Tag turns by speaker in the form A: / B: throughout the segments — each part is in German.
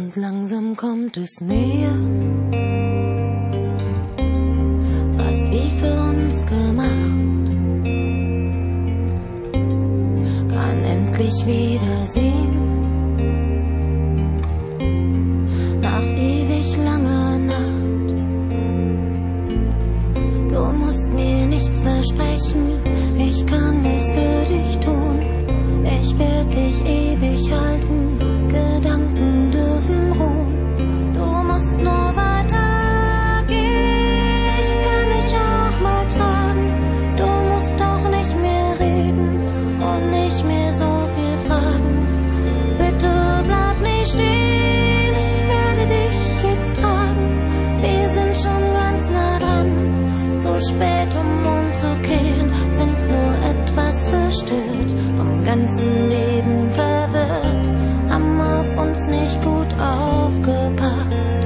A: Und langsam kommt es näher, fast wie für uns gemacht. Kann endlich wiedersehen, nach ewig langer Nacht. Du musst mir nichts versprechen, ich kann es für dich tun. Ich werd dich ewig halten, Gedanken dürfen ruhen. Du musst nur weitergehen, ich kann dich auch mal tragen. Du musst doch nicht mehr reden und nicht mehr so viel fragen. Bitte bleib nicht stehen, ich werde dich jetzt tragen. Wir sind schon ganz nah dran, so spät umzugehen, sind nur etwas zerstört, vom ganzen Leben verwirrt, haben auf uns nicht gut aufgepasst.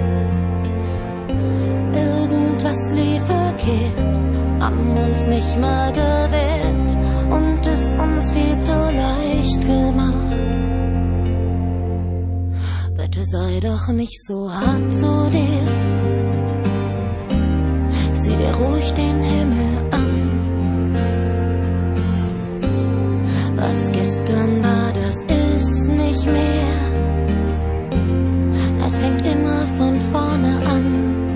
A: Irgendwas lief verkehrt, haben uns nicht mal gewehrt und es uns viel zu leicht gemacht. Bitte sei doch nicht so hart zu dir, sieh dir ruhig den Himmel an. Was gestern war, das ist nicht mehr. Es fängt immer von vorne an.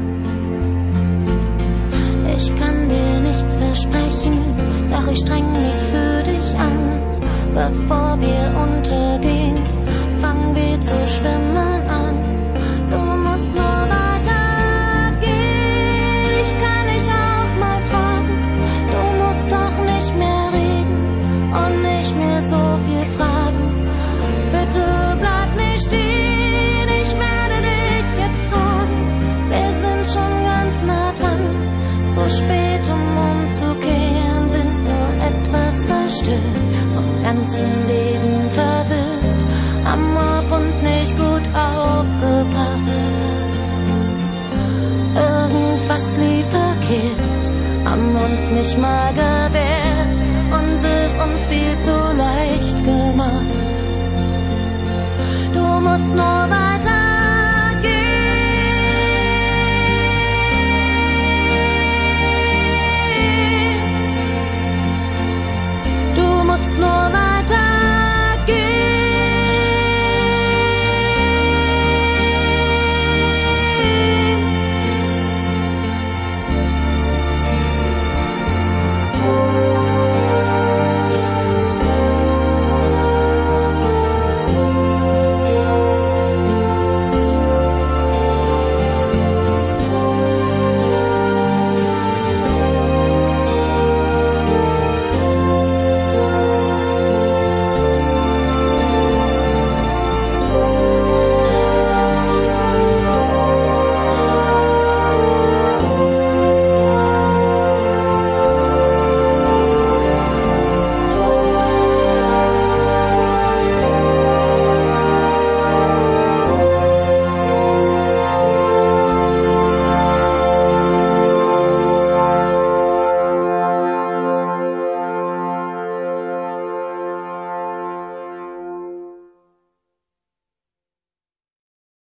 A: Ich kann dir nichts versprechen, doch ich streng mich für dich an. Bevor wir untergehen, fangen wir zu schwimmen an. Du musst nur weitergehen, ich kann dich auch mal tragen. Du musst doch nicht mehr reden und nicht mehr so viel fragen. Bitte bleib nicht stehen, ich werde dich jetzt tragen. Wir sind schon ganz nah dran, so spät umzugehen, sind nur etwas zerstört, vom ganzen Leben verwirrt, haben auf uns nicht gut aufgepasst. Irgendwas lief verkehrt, haben uns nicht mal gewehrt.